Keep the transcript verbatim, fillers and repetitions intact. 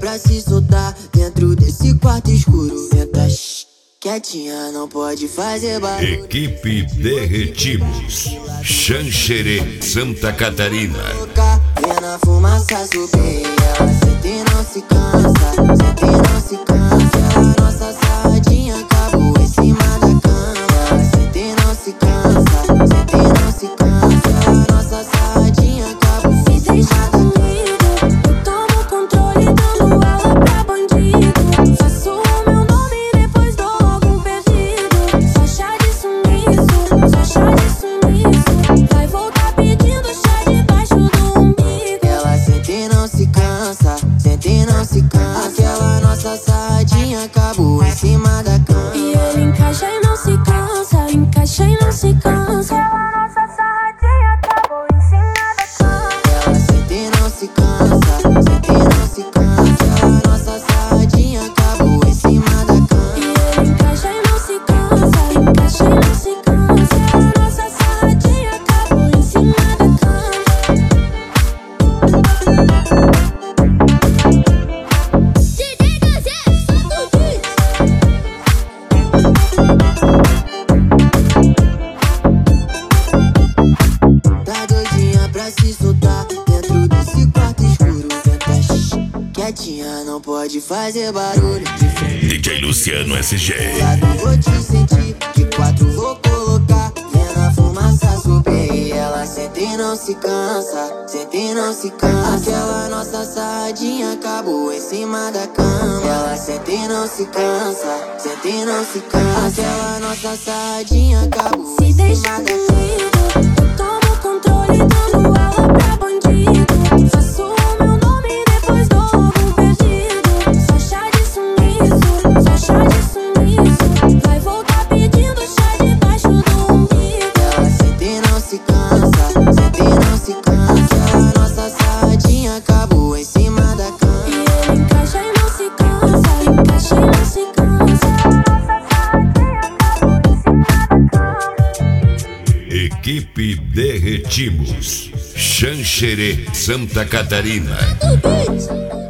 pra se soltar dentro desse quarto escuro. Senta quietinha, não pode fazer barulho. Equipe Derretimos, Xanxerê, Santa Catarina. Vendo a fumaça subir, ela sente e não se cansa, sente e não se cansa. Nossa sardinha acabou em cima da cama. Ela sente e não se cansa, sente e não se cansa. Nossa sardinha acabou em cima da cama. Eu tomo o controle dando aula pra bandido. Faço o meu nome e depois dou logo um perdido. Só chá de sumiço, só chá de sumiço. Vai voltar pedindo chá debaixo do umbigo. Ela sente e não se cansa, sente e não se cansa. Aquela nossa sardinha acabou em cima da cama. E ele encaixa e não se cansa, encaixa e não se cansa. Aquela nossa sardinha acabou em cima da cama. Ela sente e não se cansa, sente e não se cansa. Aquela nossa sardinha acabou em cima da cama. E ele encaixa e não se cansa, encaixa e não se cansa. Aquela nossa sardinha acabou em cima da cama. D J Gazé, solta o beat. Tá doidinha pra se soltar dentro desse quarto escuro. Senta quietinha, não pode fazer barulho. D J Luciano S G. Lado vou te sentir, de quatro vou colocar. Vendo a fumaça subir, ela sente e não se cansa, sente e não se cansa. Aquela nossa sardinha acabou em cima da cama. Ela sente e não se cansa, sente e não se cansa. Aquela nossa sardinha acabou Se em deixa cima da cama. comigo, eu tomo o controle dando aula pra bandido. Faço o meu nome e depois dou logo um perdido. Só chá de sumiço, só chá de sumiço. Vai voltar pedindo chá debaixo do umbigo. Ela sente e não se cansa, sente e não se cansa. Aquela nossa sardinha acabou em cima da cama. E ele encaixa e não se cansa, encaixa e não se cansa. Nossa sardinha acabou em cima da cama. Equipe Derretimos, Xanxerê, Santa Catarina. Do beat.